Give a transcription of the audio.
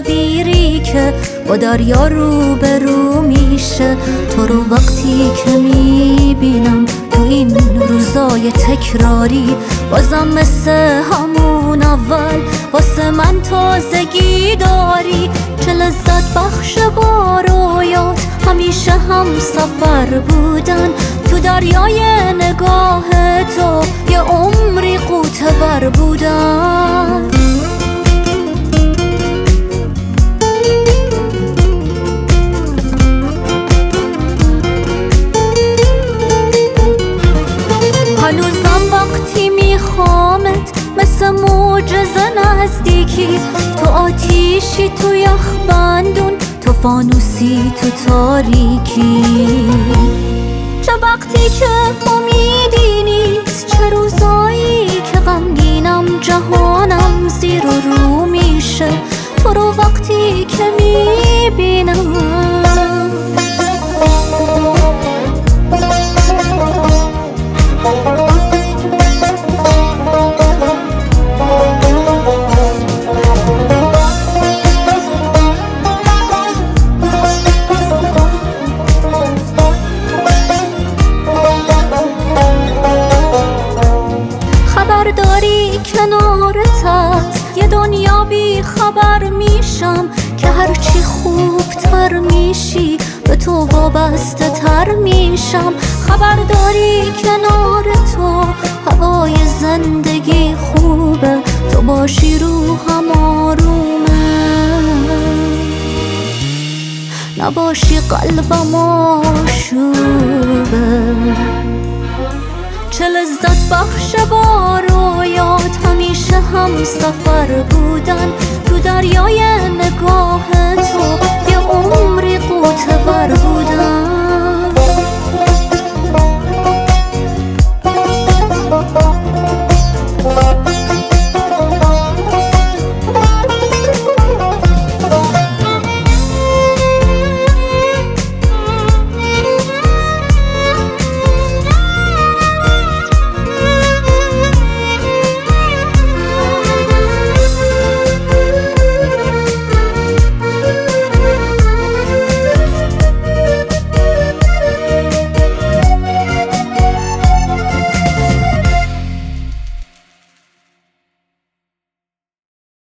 تصاویری که با دریا روبرو میشه. تو رو وقتی که میبینم تو این روزای تکراری، بازم مثل همون اول واسه من تازگی داری. چه لذت بخش با رویات همیشه هم سفر بودن، تو دریای نگاه تو یه عمری غوطه ور بودن. هنوزم وقتی میخوامت مثل معجزه نزدیکی، تو آتیشی تو یخ بندون، تو فانوسی تو تاریکی. چه وقتی که امیدی نیست، چه روزایی که غمگینم جهانم زیر و رو میشه. تو رو وقتی که میبینم داری کنارت هست یه دنیا بی خبر میشم، که هرچی خوبتر میشی به تو وابسته تر میشم. خبر داری کنار تو هوای زندگی خوبه، تو باشی روحم آرومه، نباشی قلبم آشوبه. چه لذت بخش با رویات همیشه هم سفر بودن، تو دریای نگاه تو یه عمری غوطه ور بودن.